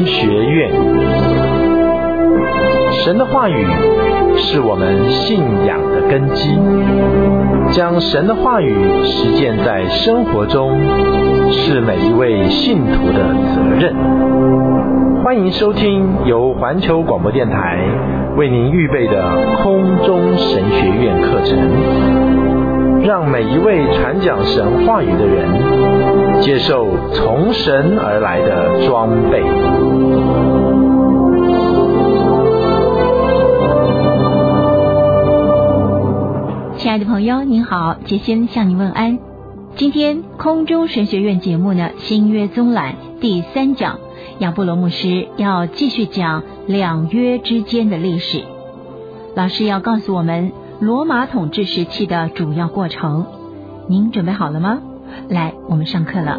神学院。神的话语是我们信仰的根基，将神的话语实践在生活中，是每一位信徒的责任。欢迎收听由环球广播电台为您预备的空中神学院课程，让每一位传讲神话语的人接受从神而来的装备。 亲爱的朋友您好，杰先向您问安。今天空中神学院节目呢，新约综览第3讲，亚波罗牧师要继续讲两约之间的历史。老师要告诉我们罗马统治时期的主要过程。您准备好了吗？来，我们上课了。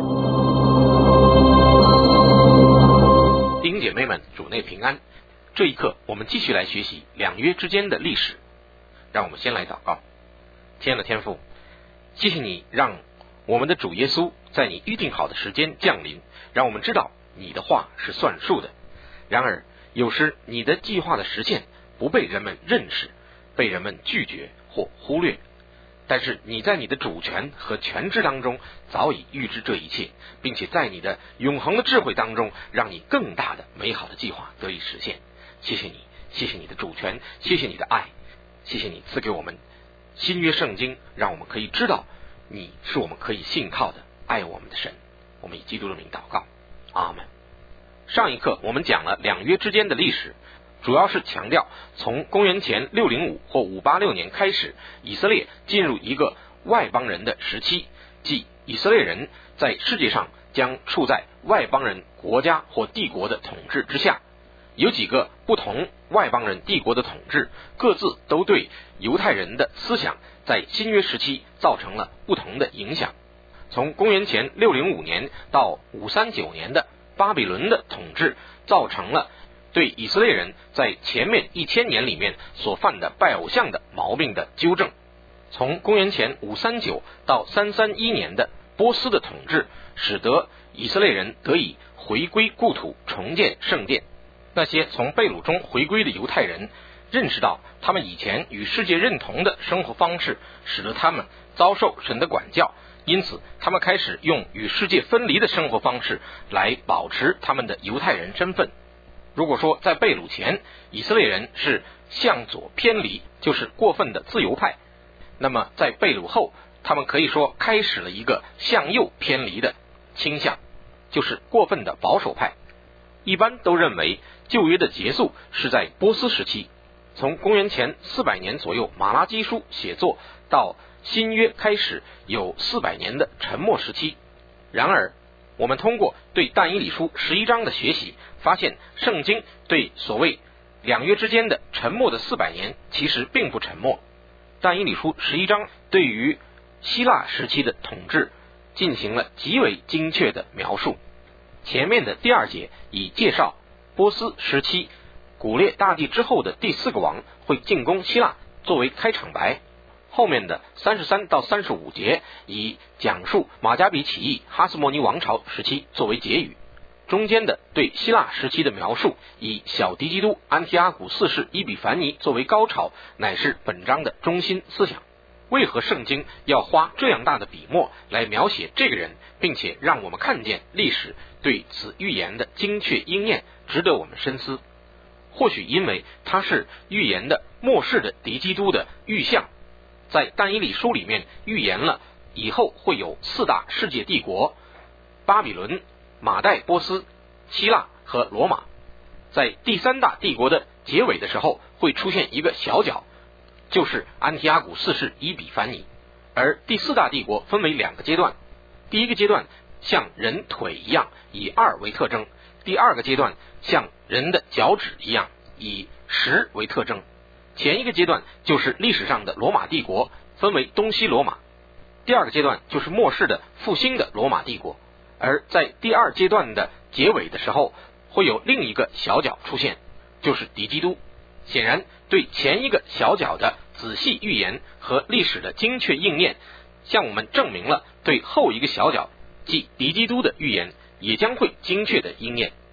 弟兄姐妹们，主内平安。这一课我们继续来学习两约之间的历史。让我们先来祷告。亲爱的天父，谢谢你让我们的主耶稣在你预定好的时间降临，让我们知道你的话是算数的。然而有时你的计划的实现不被人们认识，被人们拒绝或忽略，但是你在你的主权和全知当中早已预知这一切，并且在你的永恒的智慧当中让你更大的美好的计划得以实现。谢谢你，谢谢你的主权，谢谢你的爱，谢谢你赐给我们新约圣经，让我们可以知道你是我们可以信靠的爱我们的神。我们以基督的名祷告，阿们。上一课我们讲了两约之间的历史，主要是强调从公元前605或586年开始，以色列进入一个外邦人的时期，即以色列人在世界上将处在外邦人国家或帝国的统治之下。有几个不同外邦人帝国的统治，各自都对犹太人的思想在新约时期造成了不同的影响。从公元前605年到539年的巴比伦的统治，造成了对以色列人在前面1000年里面所犯的拜偶像的毛病的纠正。从公元前539到331年的波斯的统治，使得以色列人得以回归故土，重建圣殿。那些从被掳中回归的犹太人认识到他们以前与世界认同的生活方式使得他们遭受神的管教，因此他们开始用与世界分离的生活方式来保持他们的犹太人身份。如果说在被掳前以色列人是向左偏离，就是过分的自由派，那么在被掳后他们可以说开始了一个向右偏离的倾向，就是过分的保守派。一般都认为旧约的结束是在波斯时期，从公元前400年左右马拉基书写作到新约开始有400年的沉默时期。然而我们通过对但以理书11章的学习，发现圣经对所谓两约之间的沉默的400年其实并不沉默。但以理书11章对于希腊时期的统治进行了极为精确的描述。前面的第2节以介绍波斯时期古列大帝之后的第4个王会进攻希腊作为开场白，后面的33到35节以讲述马加比起义哈斯摩尼王朝时期作为结语，中间的对希腊时期的描述以小敌基督安提阿古四世伊比凡尼作为高潮，乃是本章的中心思想。为何圣经要花这样大的笔墨来描写这个人，并且让我们看见历史对此预言的精确应验，值得我们深思。或许因为他是预言的末世的敌基督的预象，在但以理书里面预言了以后会有4大世界帝国，巴比伦、马代波斯、希腊和罗马。在第3大帝国的结尾的时候会出现一个小角，就是安提阿古四世伊比凡尼。而第4大帝国分为2个阶段，第一个阶段像人腿一样以2为特征，第2个阶段像人的脚趾一样以10为特征。前一个阶段就是历史上的罗马帝国，分为东西罗马，第2个阶段就是末世的复兴的罗马帝国。而在第2阶段的结尾的时候会有另一个小角出现，就是敌基督。显然对前一个小角的仔细预言和历史的精确应验，向我们证明了对后一个小角即敌基督的预言也将会精确的应验。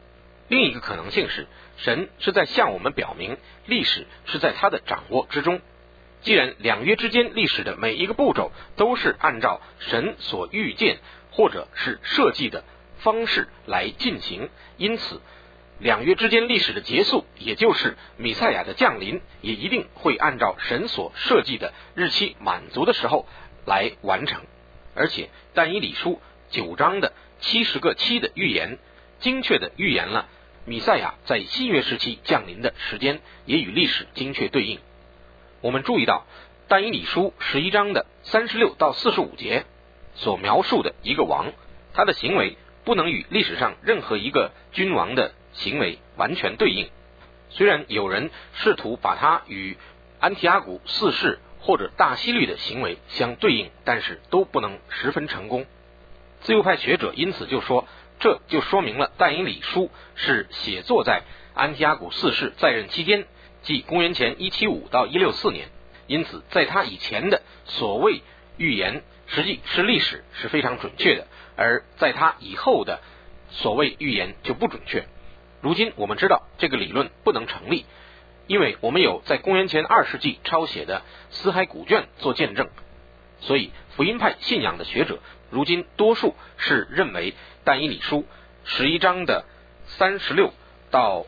另一个可能性是，神是在向我们表明历史是在他的掌握之中。既然两约之间历史的每一个步骤都是按照神所预见或者是设计的方式来进行，因此两约之间历史的结束，也就是弥赛亚的降临，也一定会按照神所设计的日期满足的时候来完成。而且但以理书9章的70个期的预言，精确的预言了弥赛亚在新约时期降临的时间，也与历史精确对应。我们注意到但以理书11章的36到45节所描述的一个王，他的行为不能与历史上任何一个君王的行为完全对应。虽然有人试图把它与安提阿古4世或者大希律的行为相对应，但是都不能十分成功。自由派学者因此就说，这就说明了但以理书是写作在安提阿古4世在任期间，即公元前175到164年，因此在他以前的所谓预言实际是历史是非常准确的，而在他以后的所谓预言就不准确。如今我们知道这个理论不能成立，因为我们有在公元前2世纪抄写的死海古卷做见证，所以福音派信仰的学者如今多数是认为但以理书11章的36到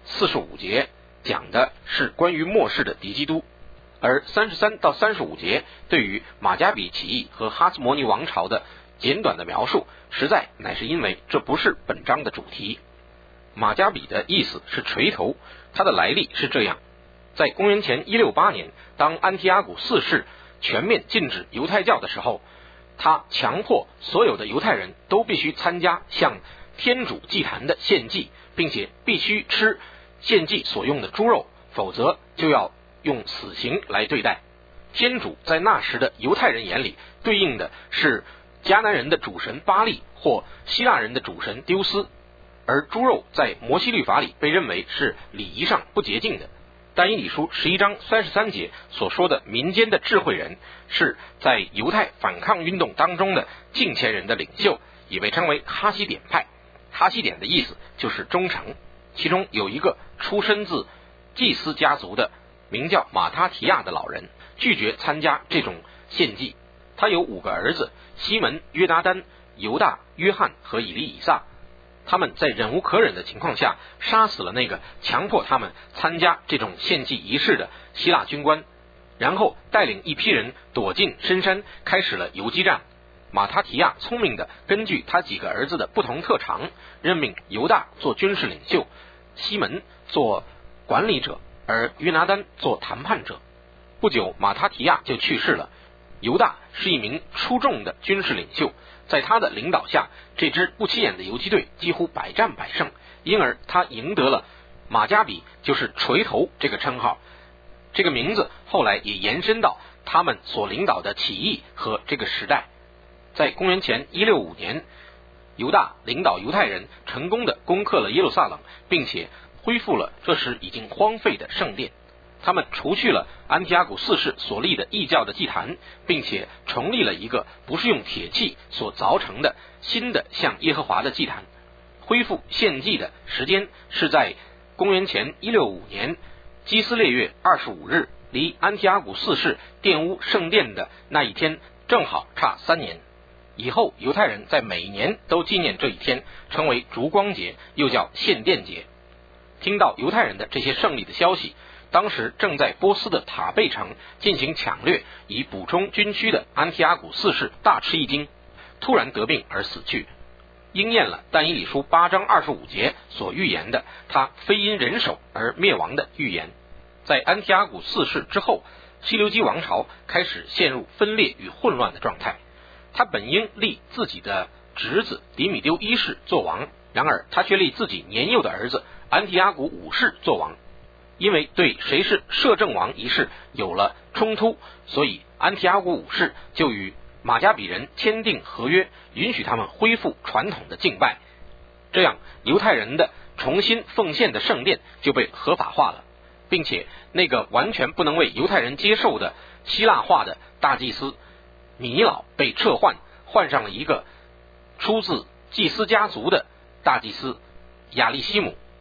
45节讲的是关于末世的敌基督，而33到35节对于马加比起义和哈斯摩尼王朝的简短的描述，实在乃是因为这不是本章的主题。马加比的意思是锤头，它的来历是这样：在公元前168年，当安提阿古4世全面禁止犹太教的时候，他强迫所有的犹太人都必须参加向天主祭坛的献祭，并且必须吃献祭所用的猪肉，否则就要用死刑来对待。天主在那时的犹太人眼里对应的是迦南人的主神巴利或希腊人的主神丢斯，而猪肉在摩西律法里被认为是礼仪上不洁净的。但以理书11章33节所说的民间的智慧人，是在犹太反抗运动当中的敬虔人的领袖，也被称为哈西点派。哈西点的意思就是忠诚，其中有一个出身自祭司家族的名叫马他提亚的老人拒绝参加这种献祭。他有5个儿子，西门、约拿单、犹大、约翰和以利以撒。他们在忍无可忍的情况下杀死了那个强迫他们参加这种献祭仪式的希腊军官，然后带领一批人躲进深山，开始了游击战。马他提亚聪明的根据他几个儿子的不同特长，任命犹大做军事领袖，西门做管理者，而约拿单做谈判者。不久马他提亚就去世了。犹大是一名出众的军事领袖，在他的领导下，这支不起眼的游击队几乎百战百胜，因而他赢得了马加比就是锤头这个称号。这个名字后来也延伸到他们所领导的起义和这个时代。在公元前165年，犹大领导犹太人成功的攻克了耶路撒冷，并且恢复了这时已经荒废的圣殿。他们除去了安提阿古4世所立的异教的祭坛，并且重立了一个不是用铁器所凿成的新的向耶和华的祭坛。恢复献祭的时间是在公元前165年基斯列月25日，离安提阿古4世玷污圣殿的那一天正好差3年。以后犹太人在每一年都纪念这一天，称为烛光节，又叫献殿节。听到犹太人的这些胜利的消息，当时正在波斯的塔贝城进行抢掠以补充军需的安提阿古4世大吃一惊，突然得病而死去，应验了但以理书8章25节所预言的他非因人手而灭亡的预言。在安提阿古4世之后，西流基王朝开始陷入分裂与混乱的状态。他本应立自己的侄子迪米丢1世做王，然而他却立自己年幼的儿子安提阿古5世做王。因为对谁是摄政王一事有了冲突，所以安提阿古5世就与马加比人签订合约，允许他们恢复传统的敬拜。这样犹太人的重新奉献的圣殿就被合法化了，并且那个完全不能为犹太人接受的希腊化的大祭司米尼老被撤换，换上了一个出自祭司家族的大祭司亚利西姆。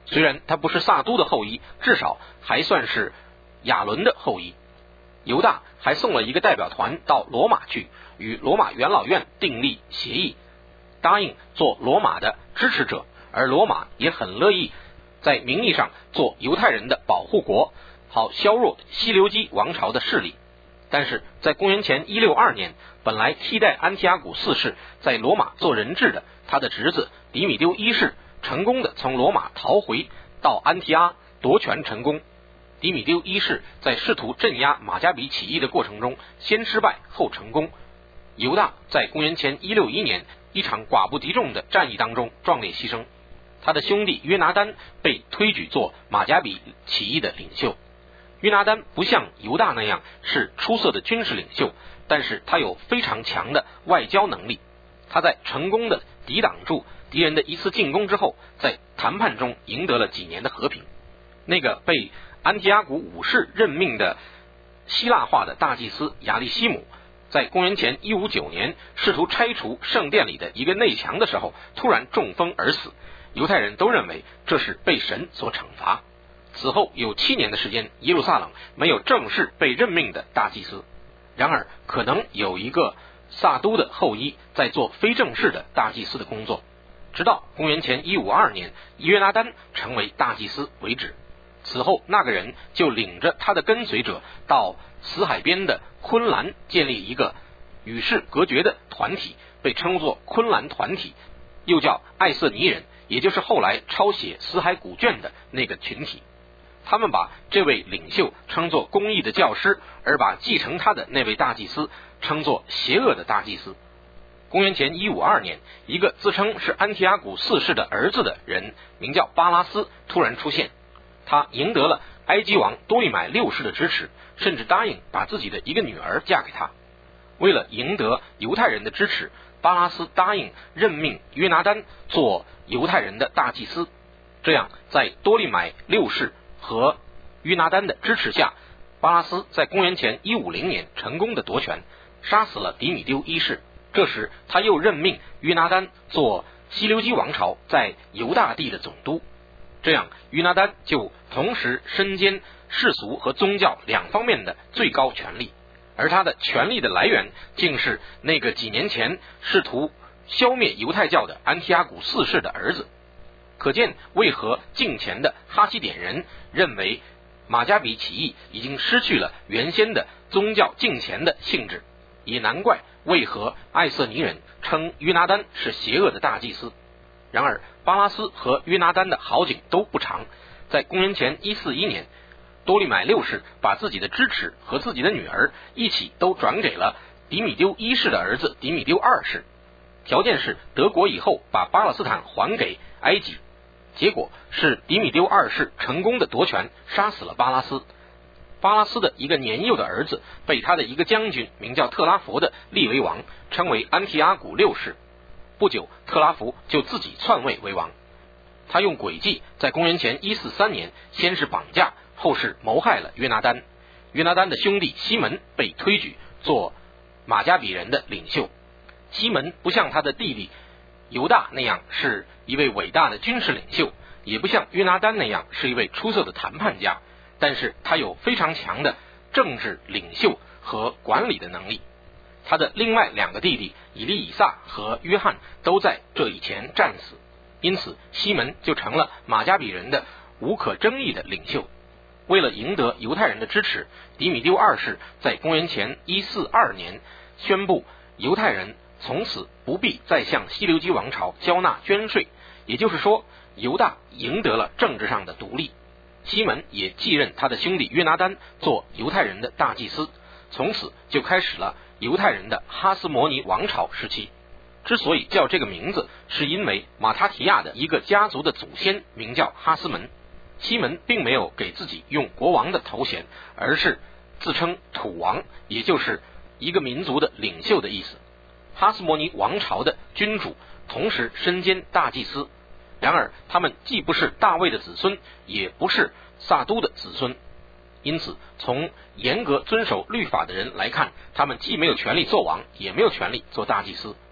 虽然他不是撒都的后裔，至少还算是亚伦的后裔。犹大还送了一个代表团到罗马去，与罗马元老院订立协议，答应做罗马的支持者，而罗马也很乐意在名义上做犹太人的保护国，好削弱西流基王朝的势力。但是在公元前162年，本来替代安提阿古四世在罗马做人质的他的侄子迪米丢一世，成功的从罗马逃回到安提阿，夺权成功。迪米丢一世在试图镇压马加比起义的过程中，先失败后成功。犹大在公元前161年一场寡不敌众的战役当中壮烈牺牲，他的兄弟约拿单被推举做马加比起义的领袖。约拿单不像犹大那样是出色的军事领袖，但是他有非常强的外交能力。他在成功的抵挡住敌人的一次进攻之后，在谈判中赢得了几年的和平。那个被安提阿古五世任命的希腊化的大祭司亚利西姆，在公元前159年试图拆除圣殿里的一个内墙的时候，突然中风而死。犹太人都认为这是被神所惩罚。此后有7年的时间，耶路撒冷没有正式被任命的大祭司。然而可能有一个撒都的后裔在做非正式的大祭司的工作，直到公元前152年约拿单成为大祭司为止。此后那个人就领着他的跟随者到死海边的昆兰建立一个与世隔绝的团体，被称作昆兰团体，又叫艾瑟尼人，也就是后来抄写死海古卷的那个群体。他们把这位领袖称作公义的教师，而把继承他的那位大祭司称作邪恶的大祭司。公元前152年，一个自称是安提阿古四世的儿子的人，名叫巴拉斯，突然出现。他赢得了埃及王多利买六世的支持，甚至答应把自己的一个女儿嫁给他。为了赢得犹太人的支持，巴拉斯答应任命约拿单做犹太人的大祭司。这样在多利买六世和约拿单的支持下，巴拉斯在公元前150年成功的夺权，杀死了迪米丢一世。这时他又任命约拿单做西流基王朝在犹大地的总督。这样约拿单就同时身兼世俗和宗教两方面的最高权力，而他的权力的来源竟是那个几年前试图消灭犹太教的安提阿古四世的儿子。可见为何敬虔的哈西点人认为马加比起义已经失去了原先的宗教敬虔的性质，也难怪为何艾瑟尼人称约拿单是邪恶的大祭司。然而巴拉斯和约拿单的好景都不长，在公元前141年，多利买六世把自己的支持和自己的女儿一起都转给了迪米丢一世的儿子迪米丢二世，条件是德国以后把巴勒斯坦还给埃及。结果是迪米丢二世成功的夺权，杀死了巴拉斯。巴拉斯的一个年幼的儿子被他的一个将军名叫特拉弗的立为王，称为安提阿古六世。不久特拉弗就自己篡位为王。他用诡计在公元前143年先是绑架，后是谋害了约拿单。约拿单的兄弟西门被推举做马加比人的领袖。西门不像他的弟弟犹大那样是一位伟大的军事领袖，也不像约拿单那样是一位出色的谈判家，但是他有非常强的政治领袖和管理的能力。他的另外两个弟弟以利以撒和约翰都在这以前战死，因此西门就成了马加比人的无可争议的领袖。为了赢得犹太人的支持，迪米丢二世在公元前142年宣布犹太人从此不必再向西流基王朝交纳捐税，也就是说犹大赢得了政治上的独立。西门也继任他的兄弟约拿单做犹太人的大祭司，从此就开始了犹太人的哈斯摩尼王朝时期。之所以叫这个名字，是因为马他提亚的一个家族的祖先名叫哈斯门。西门并没有给自己用国王的头衔，而是自称土王，也就是一个民族的领袖的意思。哈斯摩尼王朝的君主同时身兼大祭司，然而他们既不是大卫的子孙，也不是撒都的子孙，因此从严格遵守律法的人来看，他们既没有权利做王，也没有权利做大祭司。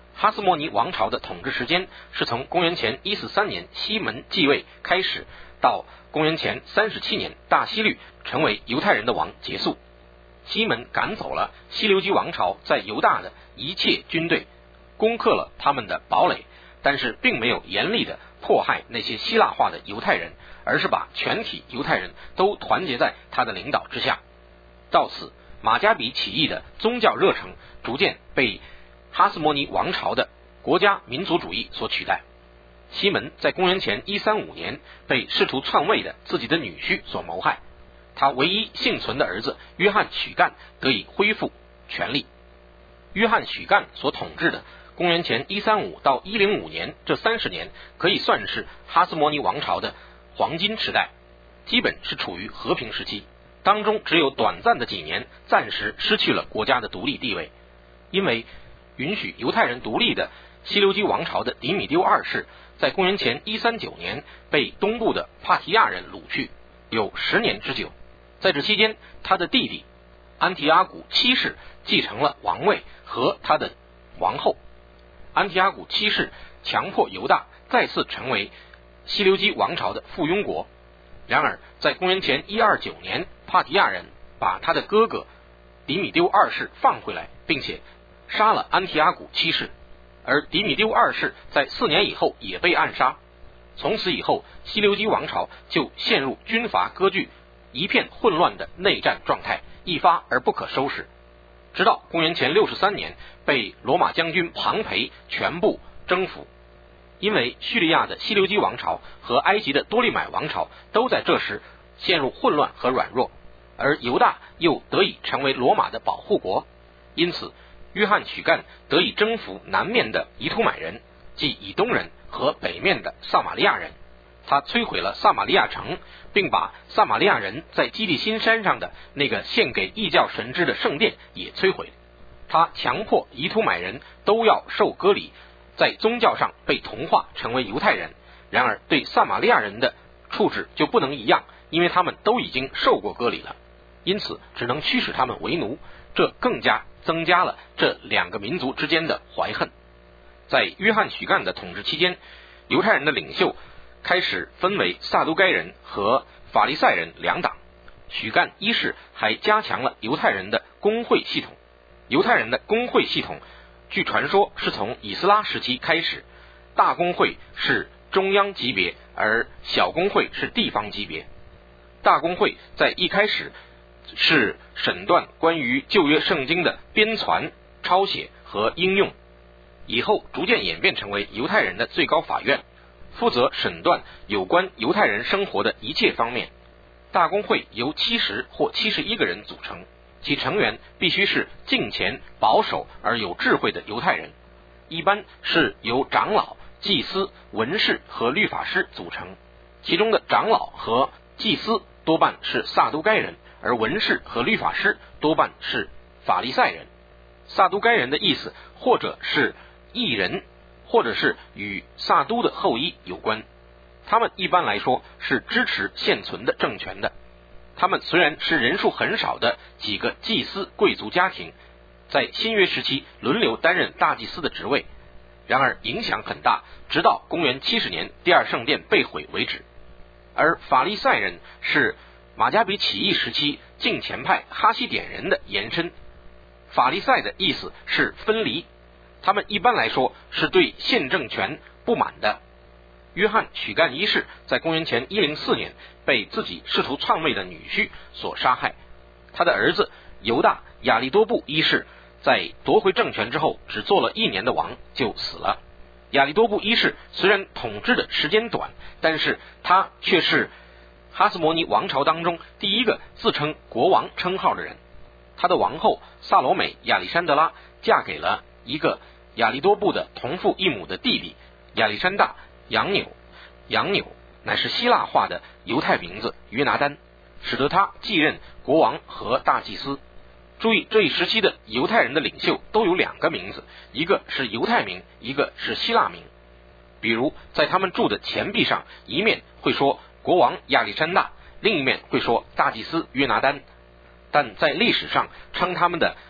哈斯摩尼王朝的统治时间是从公元前143年西门继位开始，到公元前37年大希律成为犹太人的王结束。西门赶走了西流基王朝在犹大的一切军队，攻克了他们的堡垒，但是并没有严厉的迫害那些希腊化的犹太人，而是把全体犹太人都团结在他的领导之下。到此，马加比起义的宗教热诚逐渐被哈斯摩尼王朝的国家民族主义所取代。西门在公元前135年被试图篡位的自己的女婿所谋害，他唯一幸存的儿子约翰许干得以恢复权力。约翰许干所统治的公元前135到105年这30年可以算是哈斯摩尼王朝的黄金时代，基本是处于和平时期，当中只有短暂的几年暂时失去了国家的独立地位。因为允许犹太人独立的西流基王朝的迪米丢二世在公元前139年被东部的帕提亚人掳去，有10年之久。在这期间，他的弟弟安提阿古七世继承了王位和他的皇后。安提阿古七世强迫犹大再次成为西流基王朝的附庸国。然而在公元前129年，帕提亚人把他的哥哥迪米丢二世放回来，并且杀了安提阿古七世，而迪米丢二世在4年以后也被暗杀。从此以后，西流基王朝就陷入军阀割据、一片混乱的内战状态，一发而不可收拾。直到公元前63年被罗马将军庞培全部征服。因为叙利亚的西流基王朝和埃及的多利买王朝都在这时陷入混乱和软弱，而犹大又得以成为罗马的保护国，因此约翰许干得以征服南面的以土买人，即以东人，和北面的撒玛利亚人。他摧毁了撒玛利亚城，并把撒玛利亚人在基利心山上的那个献给异教神祗的圣殿也摧毁。他强迫以土买人都要受割礼，在宗教上被同化成为犹太人。然而对撒玛利亚人的处置就不能一样，因为他们都已经受过割礼了，因此只能驱使他们为奴，这更加增加了这两个民族之间的怀恨。在约翰许干的统治期间，犹太人的领袖开始分为撒都该人和法利赛人两党。许干一世还加强了犹太人的公会系统。犹太人的公会系统据传说是从以斯拉时期开始，大公会是中央级别，而小公会是地方级别。大公会在一开始是审断关于旧约圣经的编纂、抄写和应用，以后逐渐演变成为犹太人的最高法院，负责审断有关犹太人生活的一切方面。大公会由70或71个人组成，其成员必须是敬虔、保守而有智慧的犹太人，一般是由长老、祭司、文士和律法师组成。其中的长老和祭司多半是撒都该人，而文士和律法师多半是法利赛人。撒都该人的意思或者是异人，或者是与撒都的后裔有关。他们一般来说是支持现存的政权的。他们虽然是人数很少的几个祭司贵族家庭，在新约时期轮流担任大祭司的职位，然而影响很大，直到公元70年第二圣殿被毁为止。而法利赛人是马加比起义时期敬虔派哈西点人的延伸。法利赛的意思是分离，他们一般来说是对现政权不满的。约翰许干一世在公元前104年被自己试图篡位的女婿所杀害，他的儿子犹大亚利多布一世在夺回政权之后只做了1年的王就死了。亚利多布一世虽然统治的时间短，但是他却是哈斯摩尼王朝当中第一个自称国王称号的人。他的王后萨罗美亚历山德拉嫁给了一个亚利多布的同父异母的弟弟亚历山大杨纽。杨纽乃是希腊化的犹太名字约拿丹，使得他继任国王和大祭司。注意，这一时期的犹太人的领袖都有2个名字，一个是犹太名，一个是希腊名。比如在他们铸的钱币上，一面会说国王亚历山大，另一面会说大祭司约拿丹。但在历史上称他们的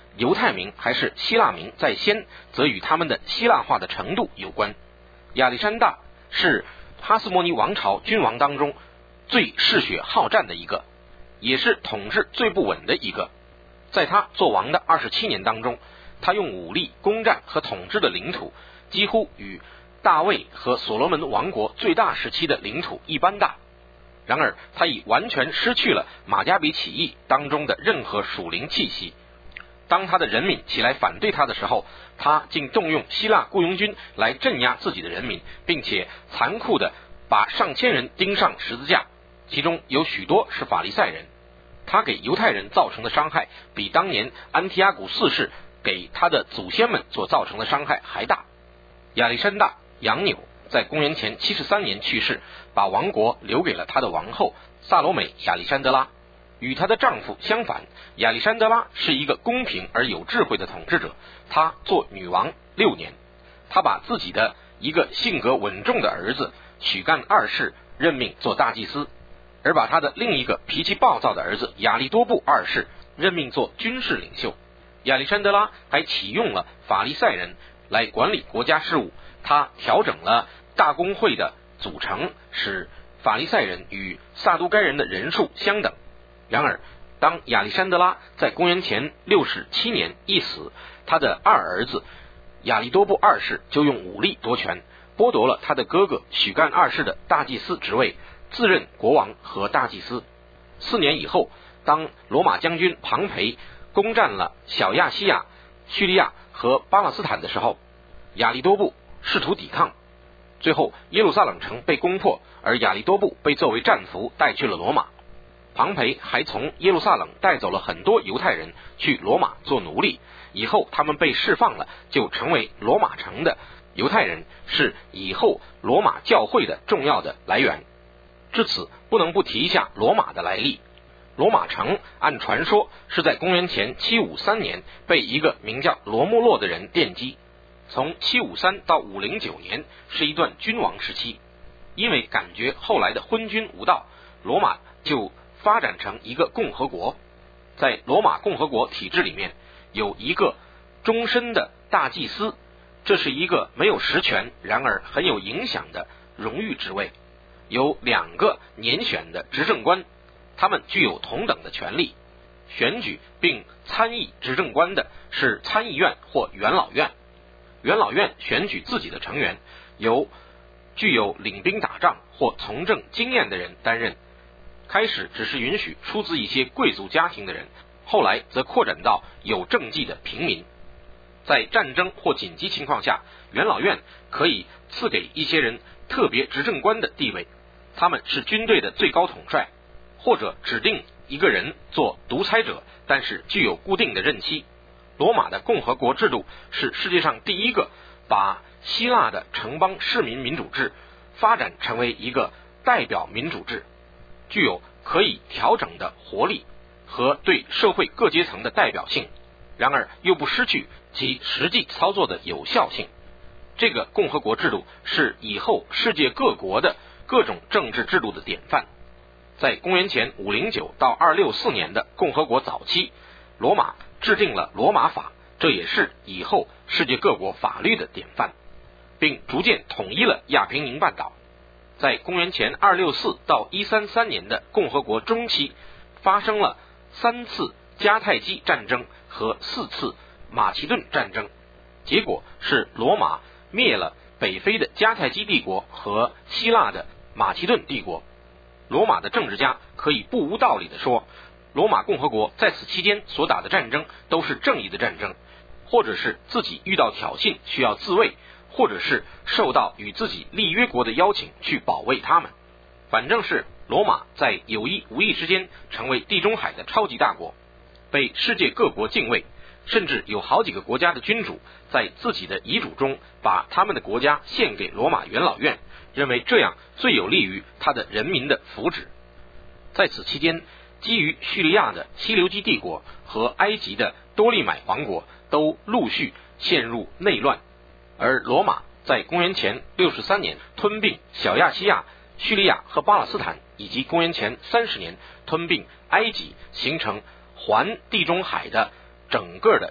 犹太民还是希腊民在先，则与他们的希腊化的程度有关。亚历山大是哈斯摩尼王朝君王当中最嗜血好战的一个，也是统治最不稳的一个。在他做王的27年当中，他用武力攻占和统治的领土几乎与大卫和所罗门王国最大时期的领土一般大。然而他已完全失去了马加比起义当中的任何属灵气息。当他的人民起来反对他的时候，他竟动用希腊雇佣军来镇压自己的人民，并且残酷地把上千人钉上十字架，其中有许多是法利赛人。他给犹太人造成的伤害比当年安提阿古四世给他的祖先们所造成的伤害还大。亚历山大杨纽在公元前73年去世，把王国留给了他的王后萨罗美亚历山德拉。与她的丈夫相反，亚历山德拉是一个公平而有智慧的统治者。她做女王6年，她把自己的一个性格稳重的儿子许干二世任命做大祭司，而把他的另一个脾气暴躁的儿子亚利多布二世任命做军事领袖。亚历山德拉还启用了法利赛人来管理国家事务，他调整了大公会的组成，使法利赛人与撒都该人的人数相等。然而当亚历山德拉在公元前67年一死，他的二儿子亚利多布二世就用武力夺权，剥夺了他的哥哥许干二世的大祭司职位，自任国王和大祭司。4年以后，当罗马将军庞培攻占了小亚细亚、叙利亚和巴勒斯坦的时候，亚利多布试图抵抗，最后耶路撒冷城被攻破，而亚利多布被作为战俘带去了罗马。庞培还从耶路撒冷带走了很多犹太人去罗马做奴隶，以后他们被释放了，就成为罗马城的犹太人，是以后罗马教会的重要的来源。至此不能不提一下罗马的来历。罗马城按传说是在公元前753年被一个名叫罗穆洛的人奠基，从753到509年是一段君王时期。因为感觉后来的昏君无道，罗马就发展成一个共和国。在罗马共和国体制里面，有一个终身的大祭司，这是一个没有实权然而很有影响的荣誉职位。有2个年选的执政官，他们具有同等的权利。选举并参议执政官的是参议院或元老院。元老院选举自己的成员，由具有领兵打仗或从政经验的人担任。开始只是允许出自一些贵族家庭的人，后来则扩展到有政绩的平民。在战争或紧急情况下，元老院可以赐给一些人特别执政官的地位，他们是军队的最高统帅，或者指定一个人做独裁者，但是具有固定的任期。罗马的共和国制度是世界上第一个把希腊的城邦市民民主制发展成为一个代表民主制，具有可以调整的活力和对社会各阶层的代表性，然而又不失去其实际操作的有效性。这个共和国制度是以后世界各国的各种政治制度的典范。在公元前509到264年的共和国早期，罗马制定了罗马法，这也是以后世界各国法律的典范，并逐渐统一了亚平宁半岛。在公元前264到133年的共和国中期，发生了3次迦太基战争和4次马其顿战争，结果是罗马灭了北非的迦太基帝国和希腊的马其顿帝国。罗马的政治家可以不无道理地说，罗马共和国在此期间所打的战争都是正义的战争，或者是自己遇到挑衅需要自卫，或者是受到与自己立约国的邀请去保卫他们。反正是罗马在有意无意之间成为地中海的超级大国，被世界各国敬畏，甚至有好几个国家的君主在自己的遗嘱中把他们的国家献给罗马元老院，认为这样最有利于他的人民的福祉。在此期间，基于叙利亚的西流基帝国和埃及的多利买王国都陆续陷入内乱，而罗马在公元前63年吞并小亚细亚、叙利亚和巴勒斯坦，以及公元前30年吞并埃及，形成环地中海的整个的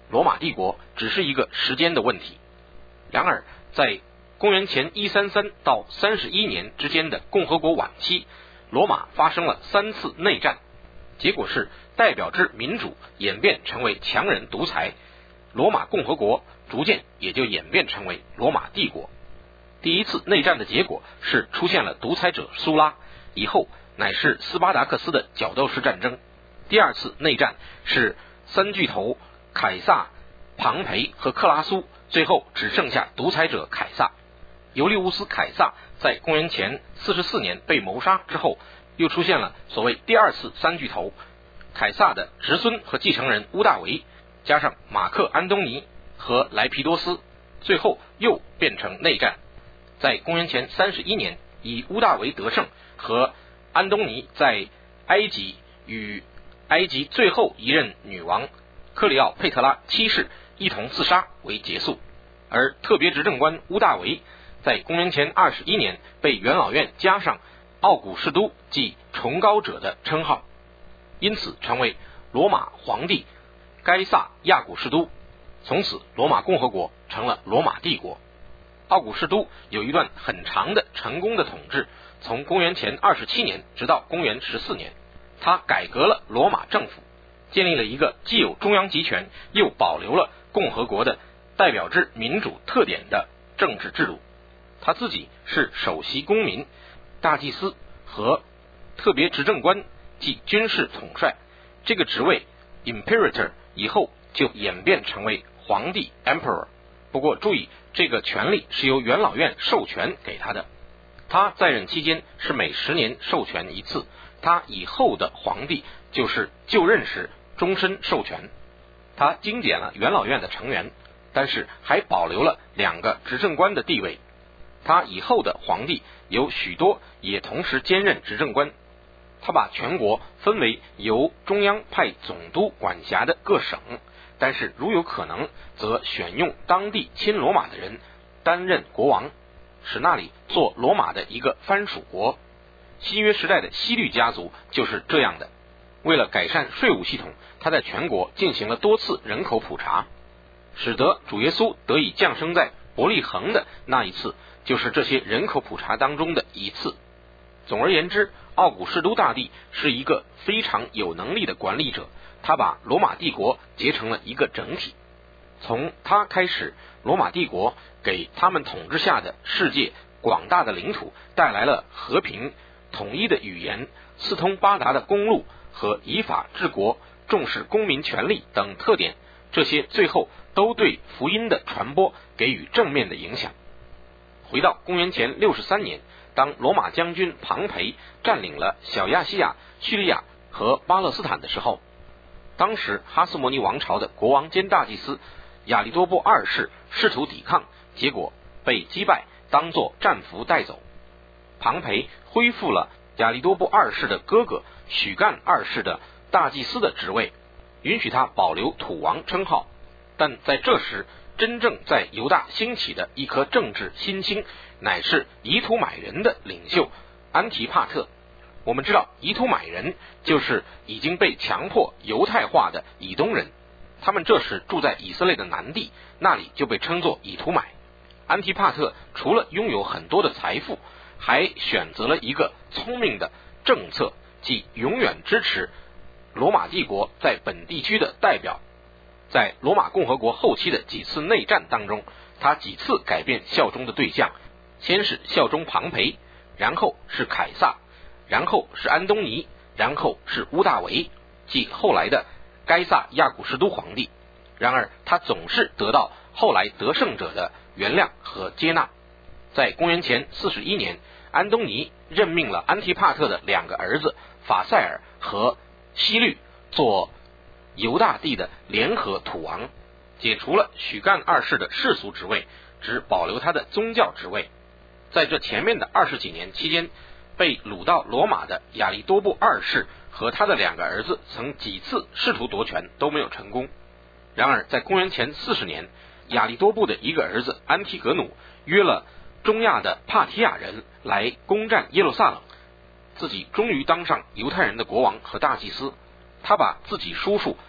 罗马帝国只是一个时间的问题。然而在公元前133到31年之间的共和国晚期，罗马发生了3次内战，结果是代表制民主演变成为强人独裁，罗马共和国逐渐也就演变成为罗马帝国。第一次内战的结果是出现了独裁者苏拉，以后乃是斯巴达克斯的角斗士战争。第二次内战是3巨头凯撒、庞培和克拉苏，最后只剩下独裁者凯撒。尤利乌斯凯撒在公元前44年被谋杀之后，又出现了所谓第二次3巨头，凯撒的侄孙和继承人屋大维，加上马克安东尼和莱皮多斯，最后又变成内战。在公元前31年，以屋大维得胜和安东尼在埃及与埃及最后一任女王克里奥佩特拉7世一同自杀为结束。而特别执政官屋大维在公元前21年被元老院加上奥古士都即崇高者的称号，因此成为罗马皇帝该萨亚古士都，从此罗马共和国成了罗马帝国。奥古士都有一段很长的成功的统治，从公元前27年直到公元14年，他改革了罗马政府，建立了一个既有中央集权又保留了共和国的代表制民主特点的政治制度。他自己是首席公民、大祭司和特别执政官即军事统帅，这个职位 Imperator 以后就演变成为皇帝 Emperor。 不过注意，这个权力是由元老院授权给他的，他在任期间是每10年授权一次，他以后的皇帝就是就任时终身授权。他精简了元老院的成员，但是还保留了2个执政官的地位。他以后的皇帝有许多也同时兼任执政官。他把全国分为由中央派总督管辖的各省，但是如有可能则选用当地亲罗马的人担任国王，使那里做罗马的一个藩属国。新约时代的希律家族就是这样的。为了改善税务系统，他在全国进行了多次人口普查，使得主耶稣得以降生在伯利恒的那一次就是这些人口普查当中的一次。总而言之，奥古士都大帝是一个非常有能力的管理者，他把罗马帝国结成了一个整体。从他开始，罗马帝国给他们统治下的世界广大的领土带来了和平、统一的语言、四通八达的公路和以法治国、重视公民权利等特点，这些最后都对福音的传播给予正面的影响。回到公元前63年，当罗马将军庞培占领了小亚细亚、叙利亚和巴勒斯坦的时候，当时哈斯摩尼王朝的国王兼大祭司亚里多布2世试图抵抗，结果被击败，当作战俘带走。庞培恢复了亚里多布2世的哥哥许干2世的大祭司的职位，允许他保留土王称号。但在这时，真正在犹大兴起的一颗政治新星，乃是以土买人的领袖安提帕特。我们知道以土买人就是已经被强迫犹太化的以东人，他们这时住在以色列的南地，那里就被称作以土买。安提帕特除了拥有很多的财富，还选择了一个聪明的政策，即永远支持罗马帝国在本地区的代表。在罗马共和国后期的几次内战当中，他几次改变效忠的对象，先是效忠庞培，然后是凯撒，然后是安东尼，然后是屋大维，即后来的该萨亚古士都皇帝。然而他总是得到后来得胜者的原谅和接纳。在公元前41年，安东尼任命了安提帕特的2个儿子法塞尔和希律做犹大地的联合土王，解除了许干2世的世俗职位，只保留他的宗教职位。在这前面的20几年期间，被掳到罗马的亚里多布2世和他的2个儿子曾几次试图夺权，都没有成功。然而在公元前40年，亚里多布的一个儿子安提格努约了中亚的帕提亚人来攻占耶路撒冷，自己终于当上犹太人的国王和大祭司。他把自己叔叔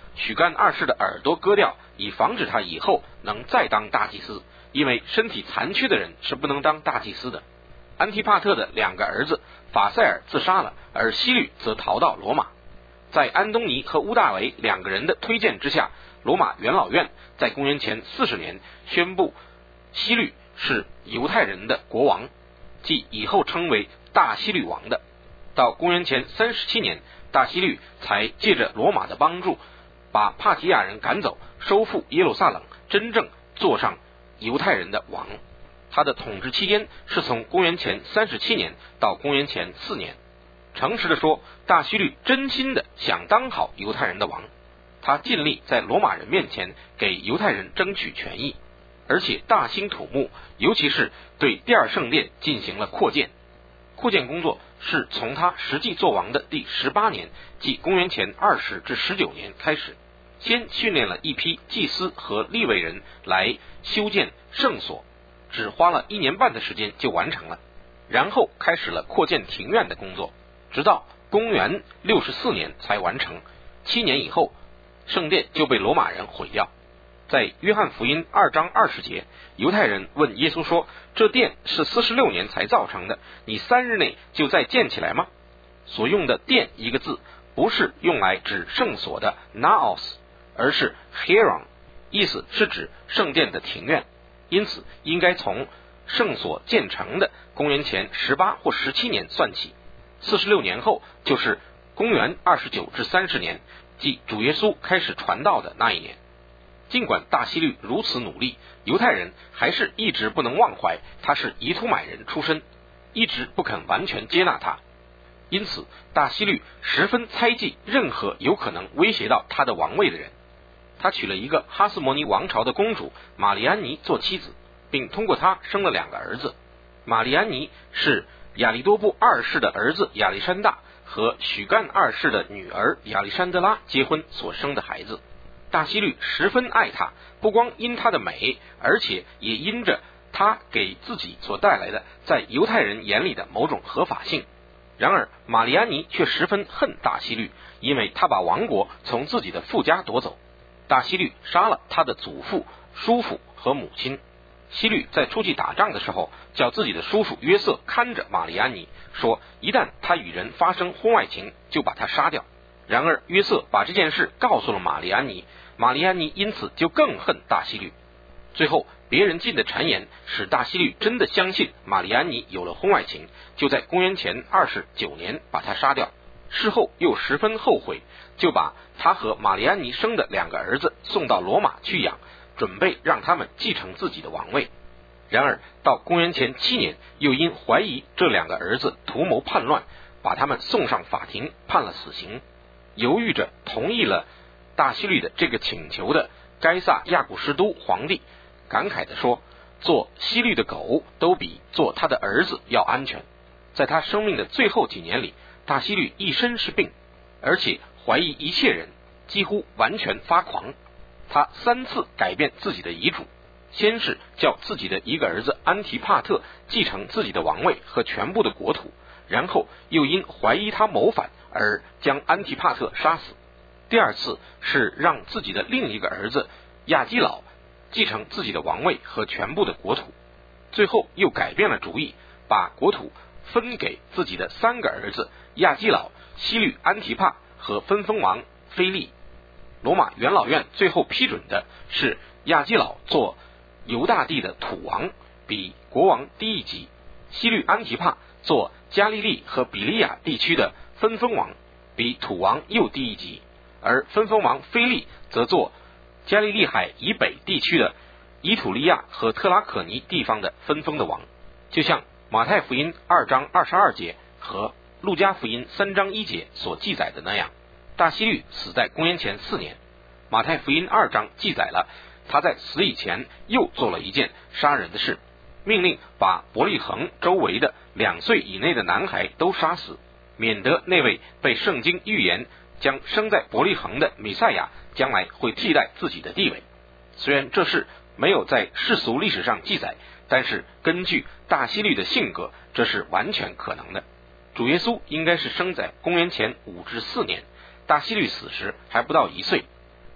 许干二世的耳朵割掉，以防止他以后能再当大祭司，因为身体残缺的人是不能当大祭司的。安提帕特的2个儿子法塞尔自杀了，而希律则逃到罗马。在安东尼和乌大维2个人的推荐之下，罗马元老院在公元前40年宣布希律是犹太人的国王，即以后称为大希律王的。到公元前37年，大希律才借着罗马的帮助，把帕提亚人赶走，收复耶路撒冷，真正做上犹太人的王。他的统治期间是从公元前37年到公元前4年。诚实的说，大希律真心的想当好犹太人的王，他尽力在罗马人面前给犹太人争取权益，而且大兴土木，尤其是对第二圣殿进行了扩建。扩建工作是从他实际做王的第18年，即公元前20至19年开始，先训练了一批祭司和利未人来修建圣所，只花了1年半的时间就完成了。然后开始了扩建庭院的工作，直到公元64年才完成。7年以后，圣殿就被罗马人毁掉。在约翰福音2章20节，犹太人问耶稣说，这殿是46年才造成的，你3日内就再建起来吗？所用的殿一个字不是用来指圣所的 naos， 而是 hieron， 意思是指圣殿的庭院，因此应该从圣所建成的公元前18或17年算起。46年后就是公元29至30年，即主耶稣开始传道的那一年。尽管大希律如此努力，犹太人还是一直不能忘怀他是以土买人出身，一直不肯完全接纳他。因此大希律十分猜忌任何有可能威胁到他的王位的人。他娶了一个哈斯摩尼王朝的公主玛丽安妮做妻子，并通过她生了2个儿子。玛丽安妮是亚里多布2世的儿子亚历山大和许干2世的女儿亚历山德拉结婚所生的孩子。大希律十分爱她，不光因她的美，而且也因着她给自己所带来的在犹太人眼里的某种合法性。然而玛丽安妮却十分恨大希律，因为她把王国从自己的父家夺走。大希律杀了他的祖父、叔父和母亲。希律在出去打仗的时候，叫自己的叔叔约瑟看着玛丽安妮，说一旦他与人发生婚外情，就把他杀掉。然而约瑟把这件事告诉了玛丽安妮，玛丽安妮因此就更恨大希律。最后别人进的谗言使大希律真的相信玛丽安妮有了婚外情，就在公元前29年把他杀掉。事后又十分后悔，就把他和玛丽安妮生的2个儿子送到罗马去养，准备让他们继承自己的王位。然而到公元前7年，又因怀疑这2个儿子图谋叛乱，把他们送上法庭，判了死刑。犹豫着同意了大希律的这个请求的该撒亚古士都皇帝感慨地说，做希律的狗都比做他的儿子要安全。在他生命的最后几年里，大希律一身是病，而且怀疑一切人，几乎完全发狂。他3次改变自己的遗嘱，先是叫自己的一个儿子安提帕特继承自己的王位和全部的国土，然后又因怀疑他谋反而将安提帕特杀死。第2次是让自己的另一个儿子亚基老继承自己的王位和全部的国土。最后又改变了主意，把国土分给自己的3个儿子亚基老、希律安提帕和分封王腓力。罗马元老院最后批准的是亚基老做犹大地的土王，比国王低一级；希律安提帕做加利利和比利亚地区的分封王，比土王又低一级；而分封王腓力则做加利利海以北地区的以土利亚和特拉可尼地方的分封的王。就像马太福音2章22节和路加福音3章1节所记载的那样，大希律死在公元前4年。马太福音2章记载了他在死以前又做了一件杀人的事，命令把伯利恒周围的2岁以内的男孩都杀死，免得那位被圣经预言将生在伯利恒的弥赛亚将来会替代自己的地位。虽然这事没有在世俗历史上记载，但是根据大希律的性格，这是完全可能的。主耶稣应该是生在公元前5至4年，大希律死时还不到1岁。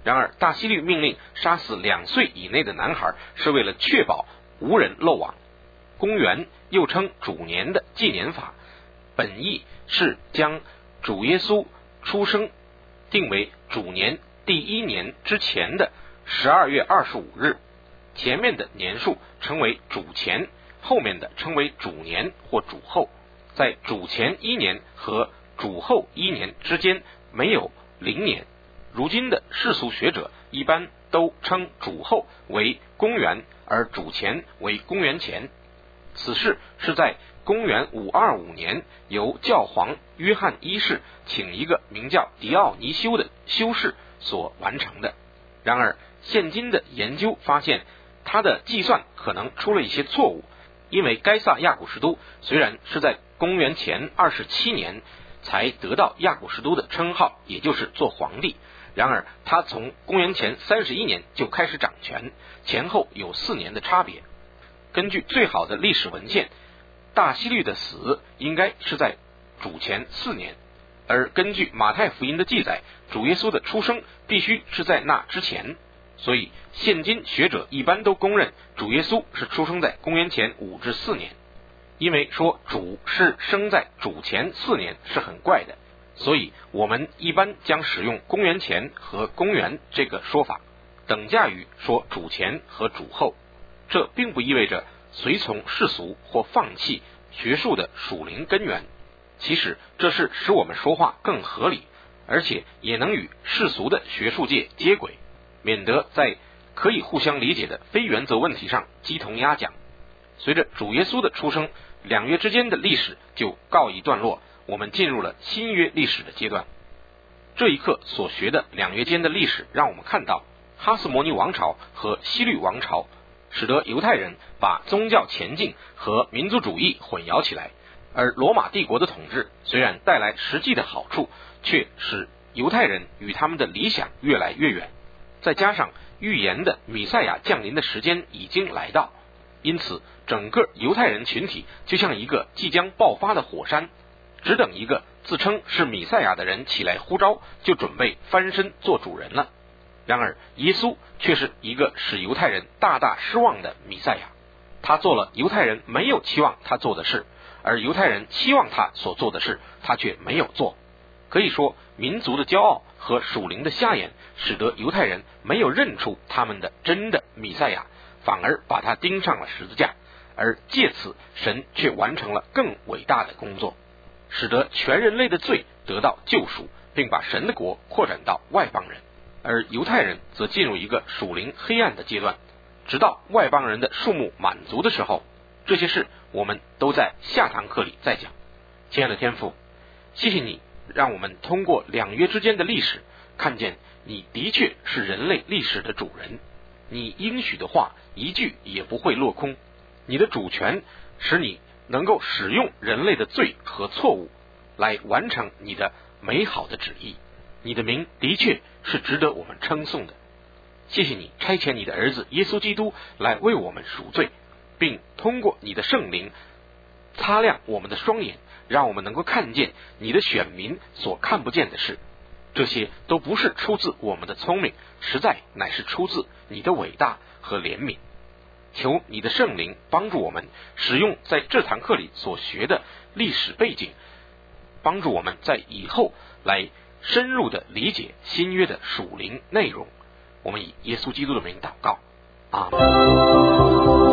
然而大希律命令杀死2岁以内的男孩，是为了确保无人漏网。公元又称主年的纪年法，本意是将主耶稣出生定为主年第1年之前的12月25日，前面的年数称为主前，后面的称为主年或主后。在主前1年和主后1年之间没有0年。如今的世俗学者一般都称主后为公元，而主前为公元前。此事是在公元525年由教皇约翰一世请一个名叫迪奥尼修的修士所完成的。然而现今的研究发现，他的计算可能出了一些错误，因为该撒亚古士都虽然是在公元前27年才得到亚古士都的称号，也就是做皇帝，然而他从公元前31年就开始掌权，前后有4年的差别。根据最好的历史文献，大希律的死应该是在主前4年，而根据马太福音的记载，主耶稣的出生必须是在那之前。所以现今学者一般都公认主耶稣是出生在公元前5至4年。因为说主是生在主前4年是很怪的，所以我们一般将使用公元前和公元这个说法，等价于说主前和主后。这并不意味着随从世俗或放弃学术的属灵根源，其实这是使我们说话更合理，而且也能与世俗的学术界接轨，免得在可以互相理解的非原则问题上鸡同鸭讲。随着主耶稣的出生，2约之间的历史就告一段落，我们进入了新约历史的阶段。这一课所学的2约间的历史，让我们看到哈斯摩尼王朝和希律王朝使得犹太人把宗教前进和民族主义混淆起来，而罗马帝国的统治虽然带来实际的好处，却使犹太人与他们的理想越来越远。再加上预言的弥赛亚降临的时间已经来到，因此整个犹太人群体就像一个即将爆发的火山，只等一个自称是弥赛亚的人起来呼召，就准备翻身做主人了。然而耶稣却是一个使犹太人大大失望的弥赛亚，他做了犹太人没有期望他做的事，而犹太人期望他所做的事，他却没有做。可以说民族的骄傲和属灵的瞎眼，使得犹太人没有认出他们的真的弥赛亚，反而把他钉上了十字架，而借此神却完成了更伟大的工作，使得全人类的罪得到救赎，并把神的国扩展到外邦人。而犹太人则进入一个属灵黑暗的阶段，直到外邦人的数目满足的时候。这些事我们都在下堂课里再讲。亲爱的天父，谢谢你让我们通过2约之间的历史，看见你的确是人类历史的主人，你应许的话一句也不会落空，你的主权使你能够使用人类的罪和错误来完成你的美好的旨意。你的名的确是值得我们称颂的。谢谢你差遣你的儿子耶稣基督来为我们赎罪，并通过你的圣灵擦亮我们的双眼，让我们能够看见你的选民所看不见的事。这些都不是出自我们的聪明，实在乃是出自你的伟大和怜悯。求你的圣灵帮助我们使用在这堂课里所学的历史背景，帮助我们在以后来深入的理解新约的属灵内容。我们以耶稣基督的名祷告，阿们。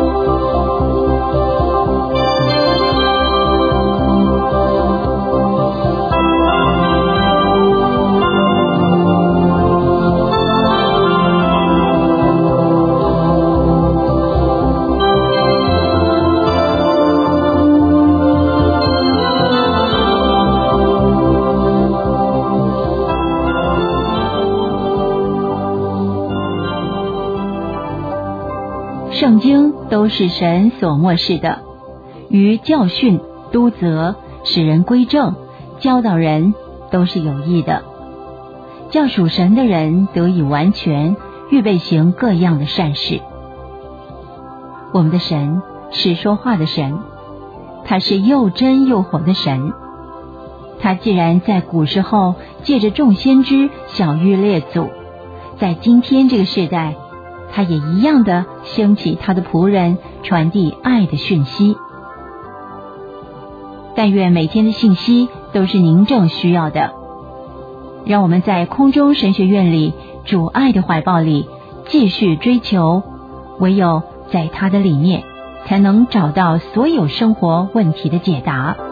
圣经都是神所默示的，于教训、督责、使人归正、教导人都是有益的，叫属神的人得以完全，预备行各样的善事。我们的神是说话的神，他是又真又活的神。他既然在古时候借着众先知晓谕列祖， 在今天这个世代，他也一样的兴起他的仆人，传递爱的讯息。但愿每天的信息都是您正需要的。让我们在空中神学院里，主爱的怀抱里继续追求，唯有在他的里面，才能找到所有生活问题的解答。